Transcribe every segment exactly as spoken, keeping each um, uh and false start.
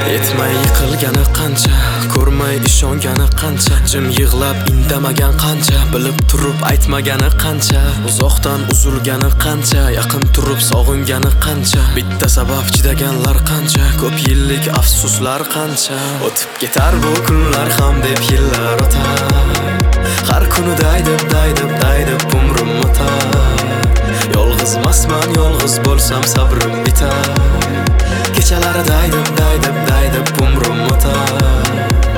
Yetmay yiqilgani qancha, ko'rmay ishongani qancha, jim yig'lab indamagan qancha, bilib turib aytmagani qancha, uzoqdan uzilgani qancha, yaqin turib sog'ingani qancha, bitta sabab chidaganlar qancha, ko'p yillik afsuslar qancha. O'tib ketar bu kunlar ham deb yillar o'tar, har kuni daydib daydib daydib umrim o'tar. Yolg'izmasman, yolg'iz bo'lsam sabrim bitar, kechalari daydib daydib daydib umrim o'tar.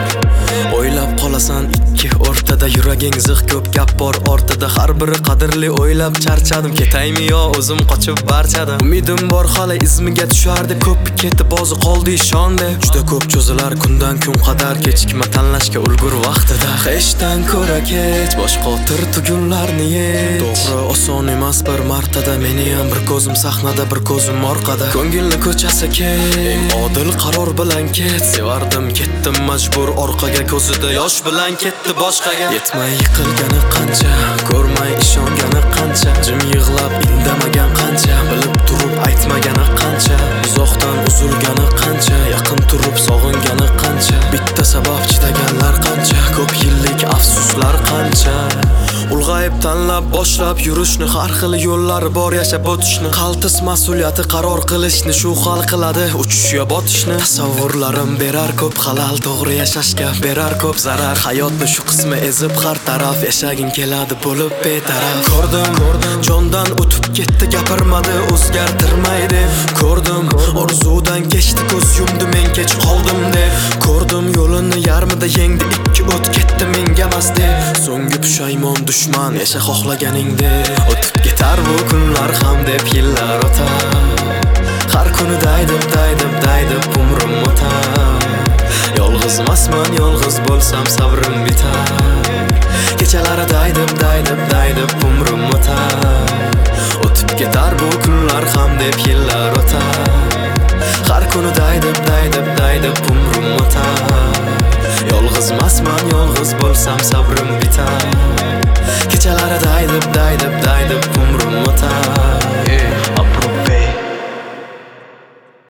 O'ylab qolasan ikki o'rtada, yuraging zig' ko'p gap bor ortida, har biri qadrli o'ylab charchadim, ketaymi yo o'zim qochib barchadan. Umidim bor hali izmiga tushar deb, ko'p ketib ozi qoldi ishon deb. Juda ko'p cho'zilar kundan kun qadar, kechikma tanlashga ulgur vaqtida. Hechdan ko'ra kech boshqa o'tir tugunlarni yech. To'g'ri oson emas bir martada, meni ham bir ko'zim sahnada bir ko'zim orqada. Ko'ngilni ko'chasi kech, eng odil qaror bilan ket. Sevardim ketdim majbur orqaga, ko'zida yosh bilan ketdi boshqaga. Yetmay yiqilgani qancha, ko'rmay ishongani qancha, jim yig'lab indamagan qancha, bilib turib aytmagani qancha, uzoqdan uzilgani qancha, yaqin turib sog'ingani qancha, bitta sabab chidaganlar qancha, ko'p yillik afsuslar qancha. Ulg'ayib tanlab boshlab yurishni, har xil yo'llari bor yashab o'tishni, qaltis mas'uliyati qaror qilishni, shu hal qiladi uchish yo botishni. Tasavvurlarim berar ko'p xalal, to'g'ri yashashga berar ko'p zarar, hayotni shu qismi ezib har taraf, yashaging keladi bo'lib betaraf. Ko'rdim, jondan o'tib ketdi, gapirmadi o'zgartirmaydi. Ko'rdim, orzudan kechdi, ko'z yumdi, men kech qoldim deb. Ko'rdim, yo'lini yarmida yengdi, ikki o't ketdi menga emas deb. So'nggi pushaymon dushman, yasha xohlaganingdek. O'tib ketar bu kunlar ham deb yillar o'tar, har kuni daydib daydib daydib umrim o'tar. Yolg'izmasman, yolg'iz bo'lsam sabrim bitar, kechalari daydib daydib daydib umrim o'tar. O'tib ketar bu kunlar ham deb yillar o'tar, har kuni daydib daydib daydib umrim o'tar. Yolg'izmasman, yolg'iz bo'lsam sabrim bitar, kechalari daydib daydib daydib